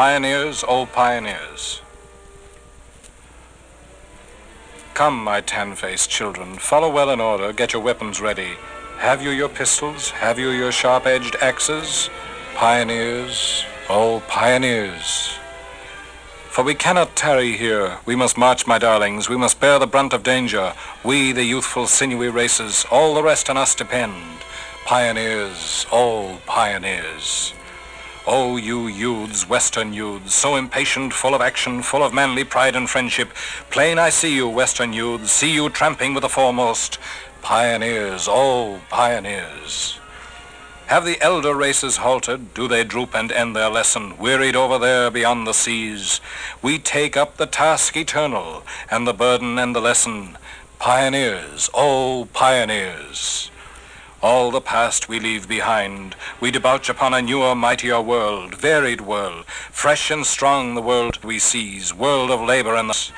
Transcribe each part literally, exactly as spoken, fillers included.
Pioneers, oh pioneers. Come, my tan-faced children, follow well in order, get your weapons ready. Have you your pistols? Have you your sharp-edged axes? Pioneers, oh pioneers. For we cannot tarry here. We must march, my darlings. We must bear the brunt of danger. We, the youthful, sinewy races, all the rest on us depend. Pioneers, oh pioneers. Oh, you youths, western youths, so impatient, full of action, full of manly pride and friendship. Plain I see you, western youths, see you tramping with the foremost. Pioneers, oh pioneers. Have the elder races halted? Do they droop and end their lesson, wearied over there beyond the seas? We take up the task eternal, and the burden and the lesson. Pioneers, oh pioneers. All the past we leave behind. We debouch upon a newer, mightier world, varied world, fresh and strong the world we seize, world of labor and the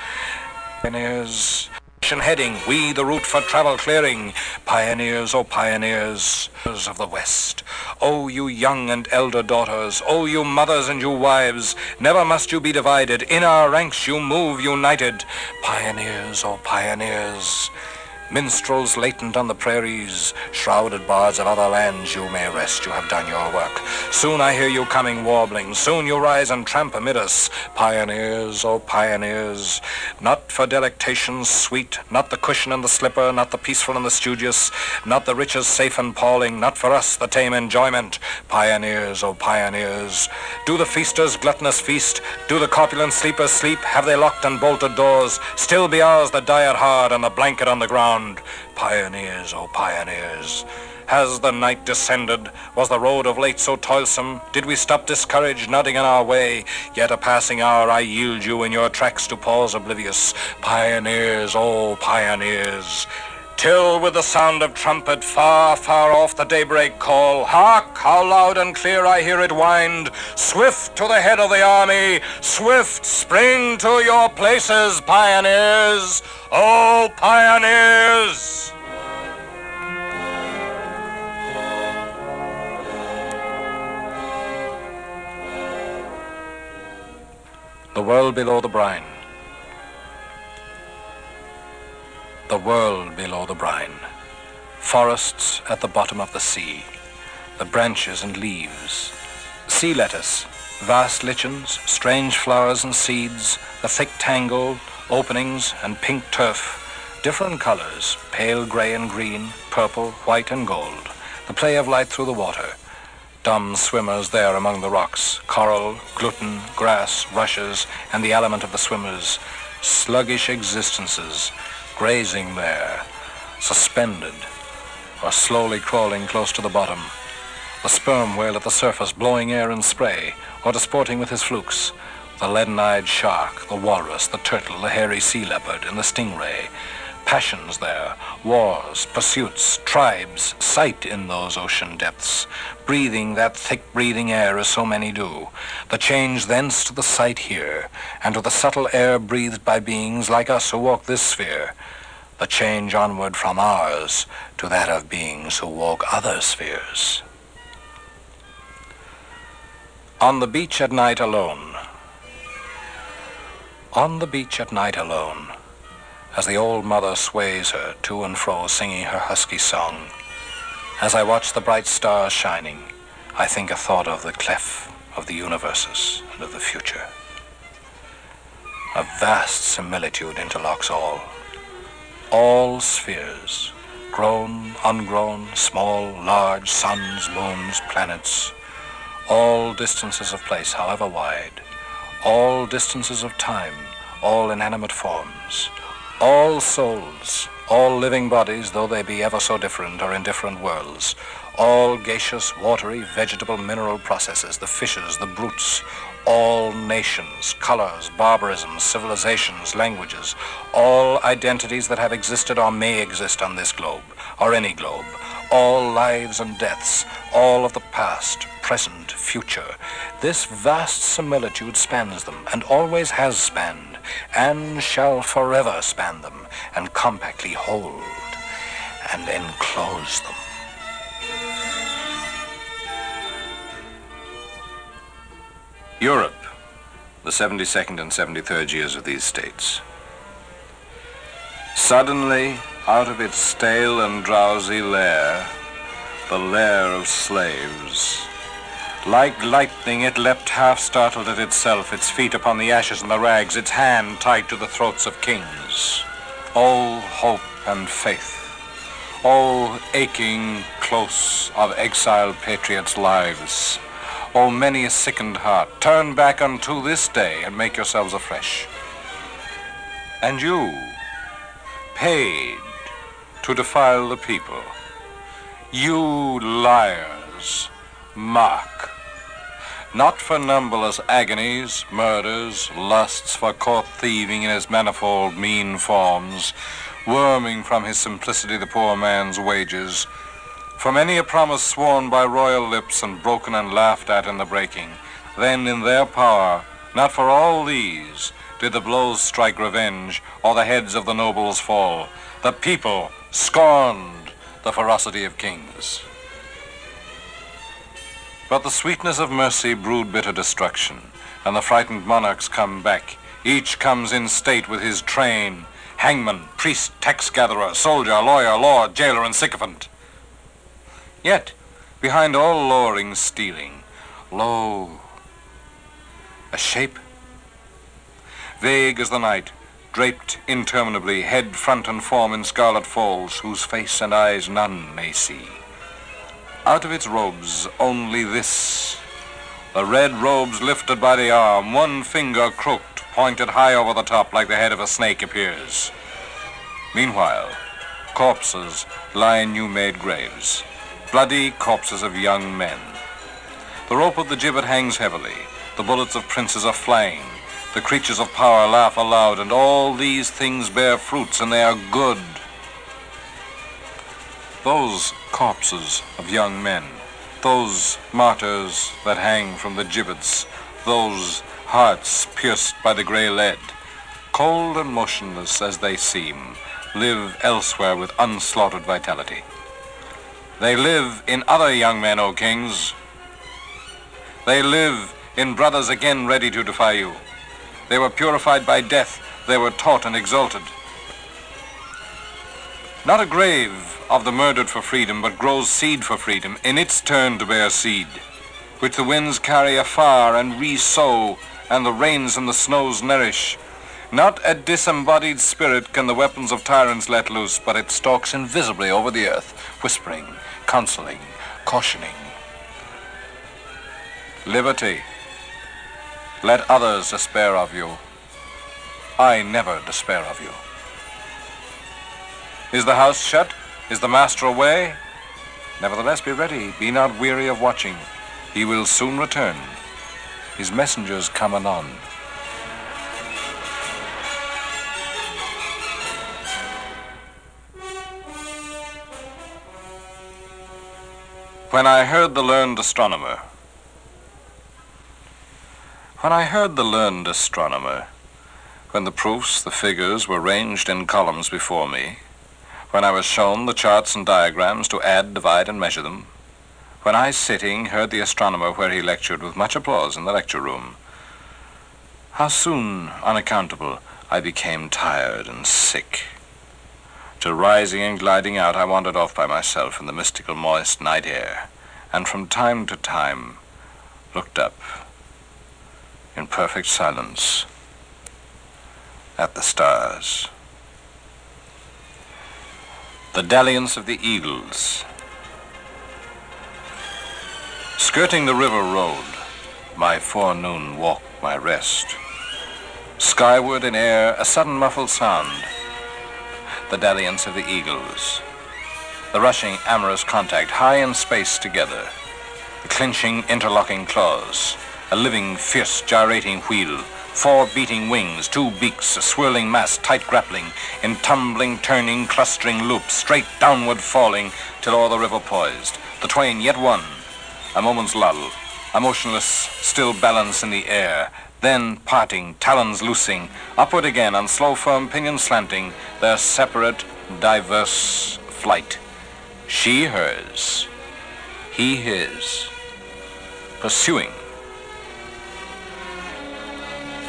pioneers. Heading, we the route for travel clearing. Pioneers, oh pioneers of the West. Oh, you young and elder daughters, oh, you mothers and you wives, never must you be divided. In our ranks you move united. Pioneers, oh pioneers. Minstrels latent on the prairies, shrouded bards of other lands, you may rest, you have done your work. Soon I hear you coming warbling, soon you rise and tramp amid us. Pioneers, oh pioneers, not for delectations sweet, not the cushion and the slipper, not the peaceful and the studious, not the riches safe and palling, not for us the tame enjoyment. Pioneers, oh pioneers, do the feasters gluttonous feast, do the corpulent sleepers sleep, have they locked and bolted doors, still be ours the diet hard and the blanket on the ground. Pioneers, oh pioneers. Has the night descended? Was the road of late so toilsome? Did we stop discouraged, nodding on our way? Yet a passing hour I yield you in your tracks to pause oblivious. Pioneers, oh pioneers. Till with the sound of trumpet far, far off the daybreak call, hark, how loud and clear I hear it wind. Swift to the head of the army, swift, spring to your places, pioneers, oh pioneers. The world below the brine. The world below the brine, forests at the bottom of the sea, the branches and leaves, sea lettuce, vast lichens, strange flowers and seeds, the thick tangle, openings and pink turf, different colors, pale gray and green, purple, white and gold, the play of light through the water, dumb swimmers there among the rocks, coral, gluten, grass, rushes, and the element of the swimmers, sluggish existences, grazing there, suspended, or slowly crawling close to the bottom. The sperm whale at the surface blowing air and spray, or disporting with his flukes. The leaden-eyed shark, the walrus, the turtle, the hairy sea leopard, and the stingray. Passions there, wars, pursuits, tribes, sight in those ocean depths, breathing that thick-breathing air as so many do, the change thence to the sight here, and to the subtle air breathed by beings like us who walk this sphere, the change onward from ours to that of beings who walk other spheres. On the beach at night alone. On the beach at night alone, as the old mother sways her to and fro singing her husky song, as I watch the bright stars shining, I think a thought of the clef of the universes and of the future. A vast similitude interlocks all, all spheres, grown, ungrown, small, large, suns, moons, planets, all distances of place, however wide, all distances of time, all inanimate forms, all souls, all living bodies, though they be ever so different or in different worlds, all gaseous, watery, vegetable, mineral processes, the fishes, the brutes, all nations, colors, barbarisms, civilizations, languages, all identities that have existed or may exist on this globe, or any globe, all lives and deaths, all of the past, present, future. This vast similitude spans them, and always has spanned, and shall forever span them, and compactly hold and enclose them. Europe, the seventy-second and seventy-third years of these states. Suddenly, out of its stale and drowsy lair, the lair of slaves, like lightning it leapt half-startled at itself, its feet upon the ashes and the rags, its hand tied to the throats of kings. All hope and faith, all aching close of exiled patriots' lives, oh, many a sickened heart, turn back unto this day and make yourselves afresh. And you, paid to defile the people, you liars, mock, not for numberless agonies, murders, lusts, for court thieving in his manifold mean forms, worming from his simplicity the poor man's wages, for many a promise sworn by royal lips and broken and laughed at in the breaking. Then in their power, not for all these, did the blows strike revenge, or the heads of the nobles fall. The people scorned the ferocity of kings. But the sweetness of mercy brewed bitter destruction, and the frightened monarchs come back. Each comes in state with his train, hangman, priest, tax-gatherer, soldier, lawyer, lord, jailer, and sycophant. Yet, behind all lowering stealing, lo, a shape, vague as the night, draped interminably, head, front, and form in scarlet folds, whose face and eyes none may see. Out of its robes, only this, the red robes lifted by the arm, one finger crooked, pointed high over the top like the head of a snake appears. Meanwhile, corpses lie in new-made graves, bloody corpses of young men. The rope of the gibbet hangs heavily, the bullets of princes are flying, the creatures of power laugh aloud, and all these things bear fruits, and they are good. Those corpses of young men, those martyrs that hang from the gibbets, those hearts pierced by the gray lead, cold and motionless as they seem, live elsewhere with unslaughtered vitality. They live in other young men, O kings. They live in brothers again ready to defy you. They were purified by death. They were taught and exalted. Not a grave of the murdered for freedom, but grows seed for freedom, in its turn to bear seed, which the winds carry afar and re-sow, and the rains and the snows nourish. Not a disembodied spirit can the weapons of tyrants let loose, but it stalks invisibly over the earth, whispering, counseling, cautioning. Liberty, let others despair of you. I never despair of you. Is the house shut? Is the master away? Nevertheless, be ready. Be not weary of watching. He will soon return. His messengers come anon. When I heard the learned astronomer, when I heard the learned astronomer, when the proofs, the figures were ranged in columns before me, when I was shown the charts and diagrams to add, divide, and measure them, when I, sitting, heard the astronomer where he lectured with much applause in the lecture room, how soon, unaccountable, I became tired and sick. Till rising and gliding out, I wandered off by myself in the mystical, moist night air, and from time to time looked up in perfect silence at the stars. The dalliance of the eagles. Skirting the river road, my forenoon walk, my rest. Skyward in air, a sudden muffled sound. The dalliance of the eagles. The rushing amorous contact, high in space together. The clinching, interlocking claws. A living, fierce, gyrating wheel. Four beating wings, two beaks, a swirling mass, tight grappling, in tumbling, turning, clustering loops, straight downward falling, till o'er the river poised. The twain yet one. A moment's lull, a motionless, still balance in the air. Then parting, talons loosing, upward again on slow, firm pinions slanting, their separate, diverse flight. She hers, he his, pursuing.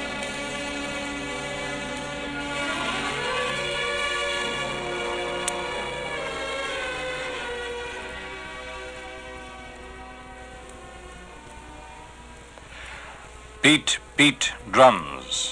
Beat, beat, drums.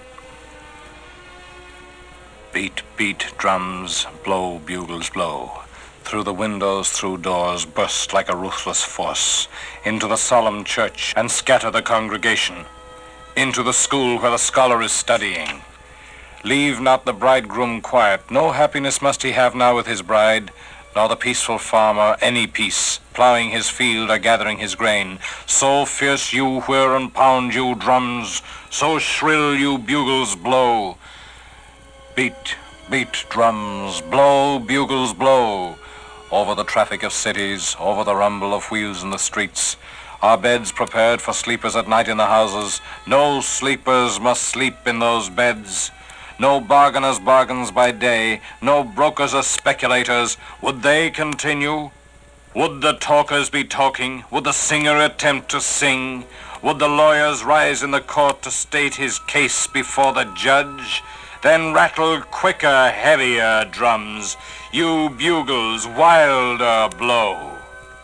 Beat, beat, drums, blow, bugles, blow. Through the windows, through doors, burst like a ruthless force into the solemn church and scatter the congregation, into the school where the scholar is studying. Leave not the bridegroom quiet. No happiness must he have now with his bride, nor the peaceful farmer any peace, ploughing his field or gathering his grain. So fierce you whir and pound, you drums, so shrill you bugles blow. Beat, beat, drums, blow, bugles, blow. Over the traffic of cities, over the rumble of wheels in the streets, are beds prepared for sleepers at night in the houses. No sleepers must sleep in those beds. No bargainers' bargains by day, no brokers or speculators. Would they continue? Would the talkers be talking? Would the singer attempt to sing? Would the lawyers rise in the court to state his case before the judge? Then rattle quicker, heavier drums, you bugles wilder blow.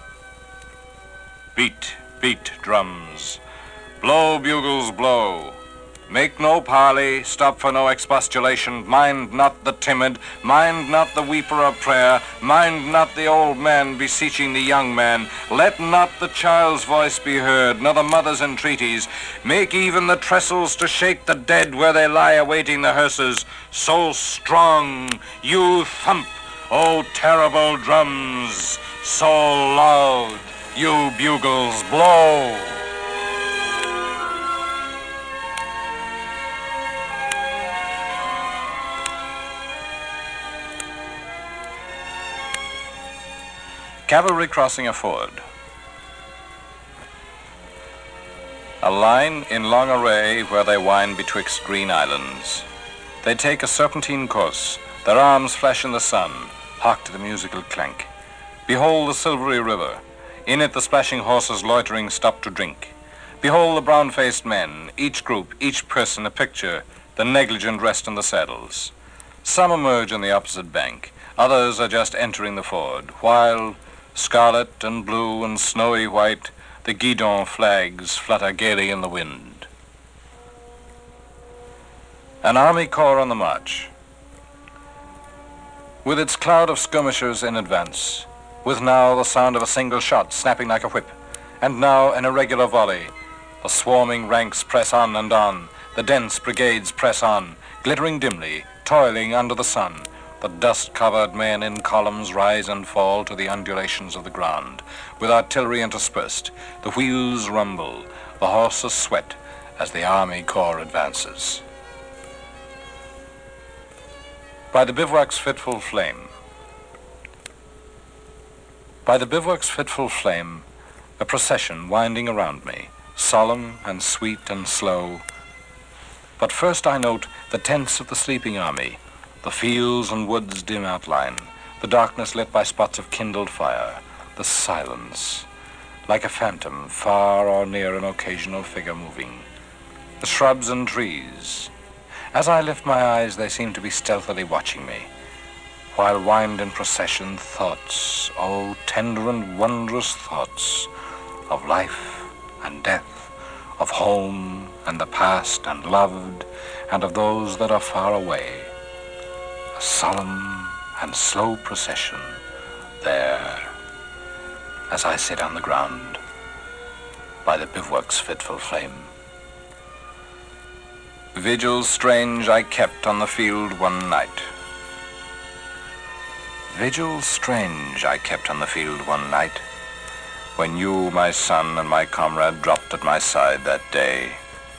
Beat, beat, drums, blow, bugles, blow. Make no parley, stop for no expostulation. Mind not the timid, mind not the weeper of prayer, mind not the old man beseeching the young man. Let not the child's voice be heard, nor the mother's entreaties. Make even the trestles to shake the dead where they lie awaiting the hearses. So strong you thump, O terrible drums, so loud you bugles blow. Cavalry crossing a ford. A line in long array where they wind betwixt green islands. They take a serpentine course, their arms flash in the sun. Hark to the musical clank. Behold the silvery river. In it the splashing horses loitering stop to drink. Behold the brown-faced men, each group, each person a picture, the negligent rest in the saddles. Some emerge on the opposite bank. Others are just entering the ford, while scarlet and blue and snowy white, the guidon flags flutter gaily in the wind. An army corps on the march. With its cloud of skirmishers in advance, with now the sound of a single shot snapping like a whip, and now an irregular volley, the swarming ranks press on and on, the dense brigades press on, glittering dimly, toiling under the sun. The dust-covered men in columns rise and fall to the undulations of the ground. With artillery interspersed, the wheels rumble, the horses sweat as the army corps advances. By the bivouac's fitful flame. By the bivouac's fitful flame, a procession winding around me, solemn and sweet and slow. But first I note the tents of the sleeping army, the fields and woods' dim outline, the darkness lit by spots of kindled fire, the silence, like a phantom, far or near an occasional figure moving, the shrubs and trees. As I lift my eyes, they seem to be stealthily watching me, while wind in procession thoughts, oh, tender and wondrous thoughts, of life and death, of home and the past and loved, and of those that are far away. A solemn and slow procession there, as I sit on the ground by the bivouac's fitful flame. Vigils strange I kept on the field one night. Vigils strange I kept on the field one night, when you, my son, and my comrade dropped at my side that day.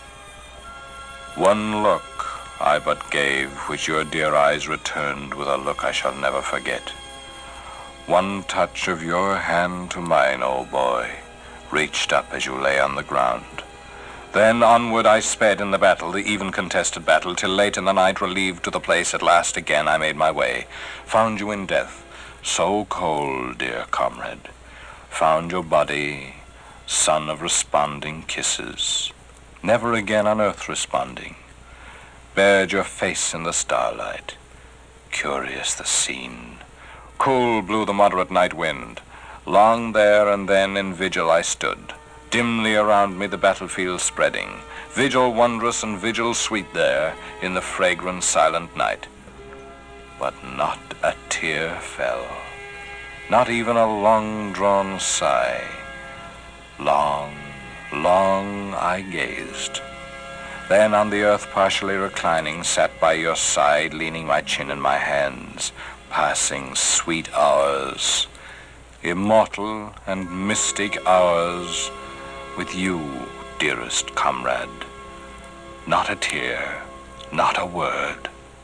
One look I but gave, which your dear eyes returned with a look I shall never forget. One touch of your hand to mine, old boy, reached up as you lay on the ground. Then onward I sped in the battle, the even contested battle, till late in the night, relieved to the place at last again I made my way. Found you in death, so cold, dear comrade. Found your body, son of responding kisses, never again on earth responding. Bared your face in the starlight. Curious the scene. Cool blew the moderate night wind. Long there and then in vigil I stood, Dimly around me the battlefield spreading, vigil wondrous and vigil sweet there in the fragrant silent night. But not a tear fell, not even a long-drawn sigh. Long, long I gazed. Then on the earth partially reclining, sat by your side, leaning my chin in my hands, passing sweet hours, immortal and mystic hours, with you, dearest comrade. Not a tear, not a word.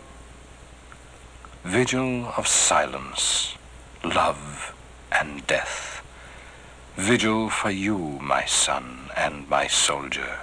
Vigil of silence, love and death. Vigil for you, my son and my soldier.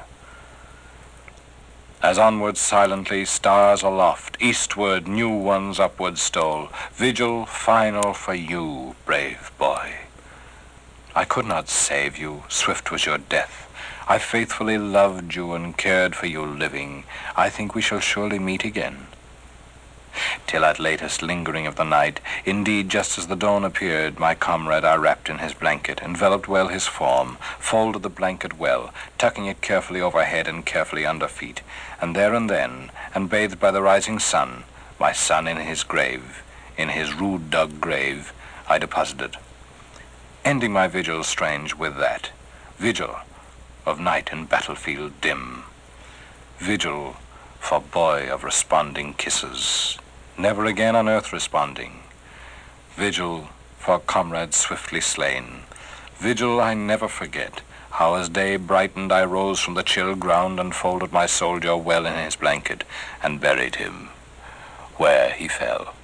As onward silently stars aloft, eastward new ones upward stole, vigil final for you, brave boy. I could not save you, swift was your death. I faithfully loved you and cared for you living. I think we shall surely meet again. Till at latest lingering of the night, indeed just as the dawn appeared, my comrade I wrapped in his blanket, enveloped well his form, folded the blanket well, tucking it carefully overhead and carefully under feet, and there and then, and bathed by the rising sun, my son in his grave, in his rude dug grave, I deposited, ending my vigil strange with that, vigil of night and battlefield dim, vigil for boy of responding kisses, never again on earth responding, vigil for comrades swiftly slain, vigil I never forget, how as day brightened I rose from the chill ground and folded my soldier well in his blanket and buried him where he fell.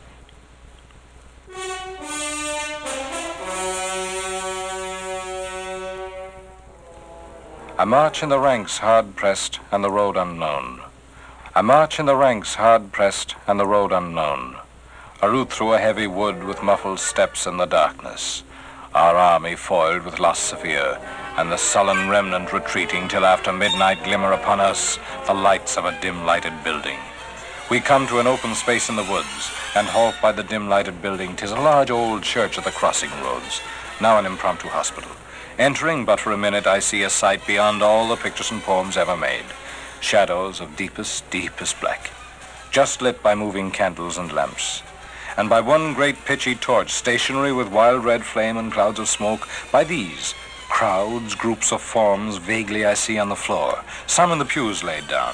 I march in the ranks hard-pressed and the road unknown. I march in the ranks hard-pressed and the road unknown. A route through a heavy wood with muffled steps in the darkness. Our army foiled with loss severe, and the sullen remnant retreating till after midnight glimmer upon us the lights of a dim-lighted building. We come to an open space in the woods, and halt by the dim-lighted building. 'Tis a large old church at the crossing roads, now an impromptu hospital. Entering but for a minute, I see a sight beyond all the pictures and poems ever made. Shadows of deepest, deepest black, just lit by moving candles and lamps. And by one great pitchy torch, stationary with wild red flame and clouds of smoke, by these, crowds, groups of forms, vaguely I see on the floor, some in the pews laid down.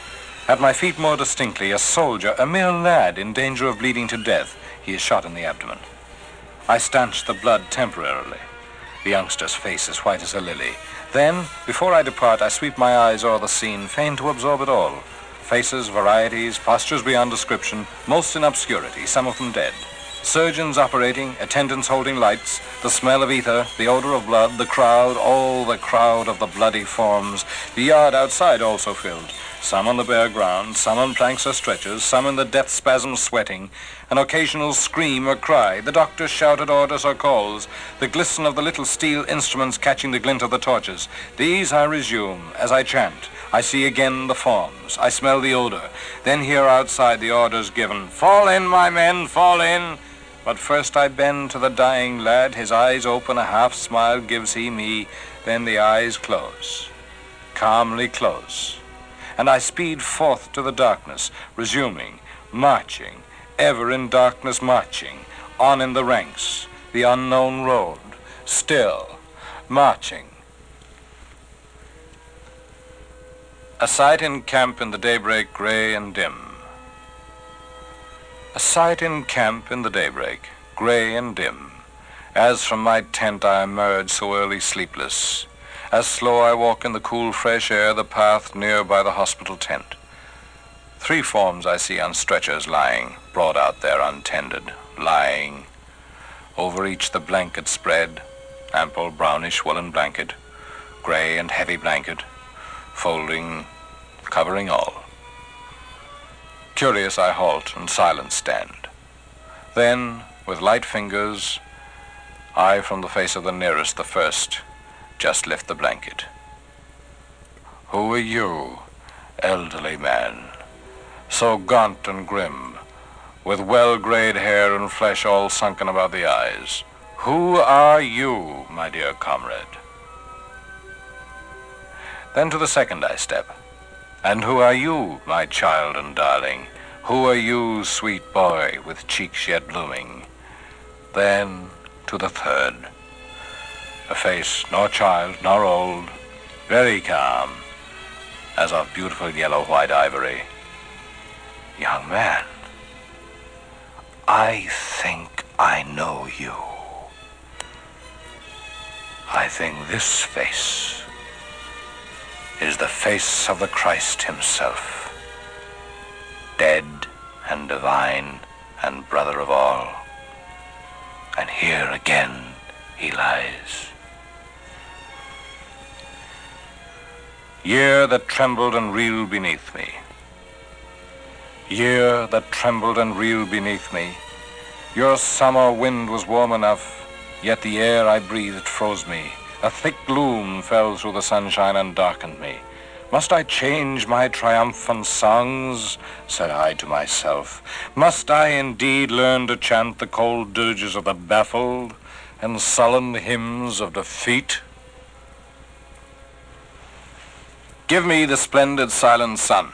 At my feet more distinctly, a soldier, a mere lad in danger of bleeding to death. He is shot in the abdomen. I stanch the blood temporarily. The youngster's face is white as a lily. Then, before I depart, I sweep my eyes o'er the scene, fain to absorb it all. Faces, varieties, postures beyond description, most in obscurity, some of them dead. Surgeons operating, attendants holding lights, the smell of ether, the odor of blood, the crowd, all the crowd of the bloody forms, the yard outside also filled. Some on the bare ground, some on planks or stretchers, some in the death spasm sweating, an occasional scream or cry, the doctor's shouted orders or calls, the glisten of the little steel instruments catching the glint of the torches. These I resume as I chant. I see again the forms. I smell the odor. Then hear outside the orders given, "Fall in, my men, fall in." But first I bend to the dying lad, his eyes open, a half smile gives he me, then the eyes close, calmly close. And I speed forth to the darkness, resuming, marching, ever in darkness marching, on in the ranks, the unknown road, still marching. A sight in camp in the daybreak gray and dim. A sight in camp in the daybreak, gray and dim. As from my tent I emerge so early sleepless, as slow I walk in the cool fresh air, the path near by the hospital tent. Three forms I see on stretchers lying, brought out there untended, lying. Over each the blanket spread, ample brownish woolen blanket, gray and heavy blanket, folding, covering all. Curious I halt and silent stand. Then, with light fingers, I from the face of the nearest, the first, just lift the blanket. Who are you, elderly man, so gaunt and grim, with well-grayed hair and flesh all sunken about the eyes? Who are you, my dear comrade? Then to the second I step. And who are you, my child and darling? Who are you, sweet boy, with cheeks yet blooming? Then to the third. A face nor child nor old, very calm, as of beautiful yellow-white ivory. Young man, I think I know you. I think this face is the face of the Christ himself, dead and divine and brother of all. And here again he lies. Year that trembled and reeled beneath me. Year that trembled and reeled beneath me. Your summer wind was warm enough, yet the air I breathed froze me. A thick gloom fell through the sunshine and darkened me. Must I change my triumphant songs? Said I to myself. Must I indeed learn to chant the cold dirges of the baffled and sullen hymns of defeat? Give me the splendid silent sun.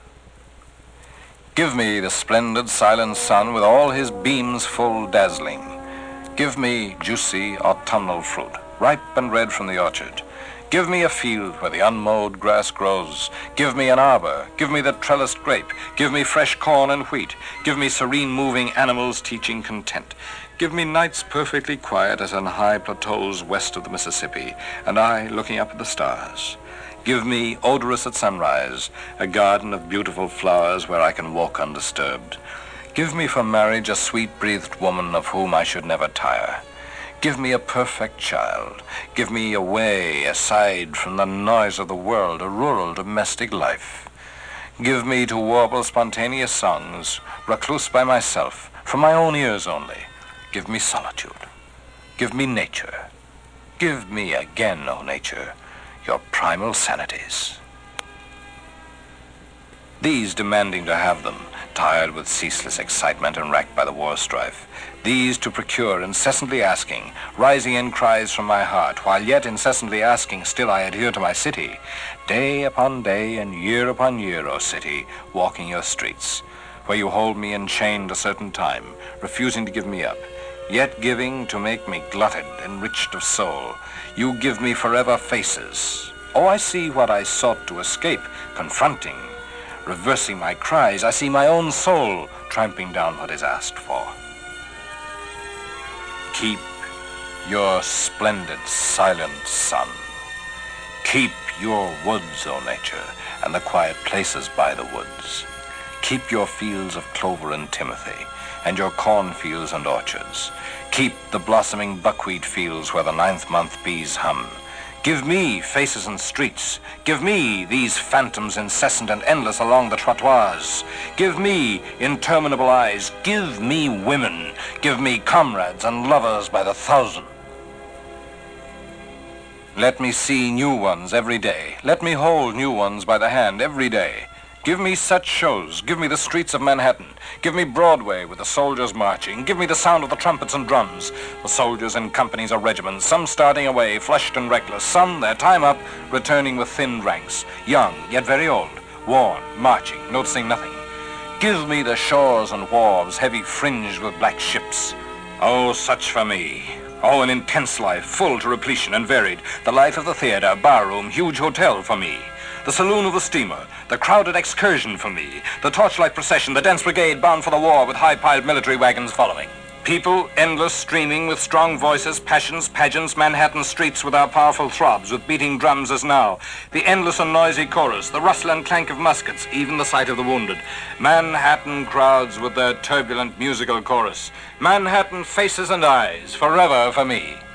Give me the splendid silent sun with all his beams full dazzling. Give me juicy autumnal fruit, ripe and red from the orchard. Give me a field where the unmowed grass grows. Give me an arbor. Give me the trellised grape. Give me fresh corn and wheat. Give me serene moving animals teaching content. Give me nights perfectly quiet as on high plateaus west of the Mississippi, and I looking up at the stars. Give me, odorous at sunrise, a garden of beautiful flowers where I can walk undisturbed. Give me for marriage a sweet-breathed woman of whom I should never tire. Give me a perfect child. Give me a way aside from the noise of the world, a rural domestic life. Give me to warble spontaneous songs, recluse by myself, for my own ears only. Give me solitude. Give me nature. Give me again, O nature, your primal sanities. These demanding to have them, tired with ceaseless excitement and racked by the war strife. These to procure, incessantly asking, rising in cries from my heart, while yet incessantly asking, still I adhere to my city. Day upon day and year upon year, O city, walking your streets, where you hold me enchained a certain time, refusing to give me up, yet giving to make me glutted, enriched of soul. You give me forever faces. Oh, I see what I sought to escape, confronting, reversing my cries. I see my own soul tramping down what is asked for. Keep your splendid, silent sun. Keep your woods, O nature, and the quiet places by the woods. Keep your fields of clover and timothy, and your cornfields and orchards. Keep the blossoming buckwheat fields where the ninth month bees hum. Give me faces and streets. Give me these phantoms incessant and endless along the trottoirs. Give me interminable eyes. Give me women. Give me comrades and lovers by the thousand. Let me see new ones every day. Let me hold new ones by the hand every day. Give me such shows. Give me the streets of Manhattan. Give me Broadway with the soldiers marching. Give me the sound of the trumpets and drums. The soldiers in companies or regiments, some starting away, flushed and reckless, some, their time up, returning with thinned ranks, young, yet very old, worn, marching, noticing nothing. Give me the shores and wharves, heavy fringed with black ships. Oh, such for me. Oh, an intense life, full to repletion and varied. The life of the theater, barroom, huge hotel for me. The saloon of the steamer, the crowded excursion for me, the torchlight procession, the dense brigade bound for the war with high-piled military wagons following. People, endless, streaming, with strong voices, passions, pageants, Manhattan streets with our powerful throbs, with beating drums as now. The endless and noisy chorus, the rustle and clank of muskets, even the sight of the wounded. Manhattan crowds with their turbulent musical chorus. Manhattan faces and eyes, forever for me.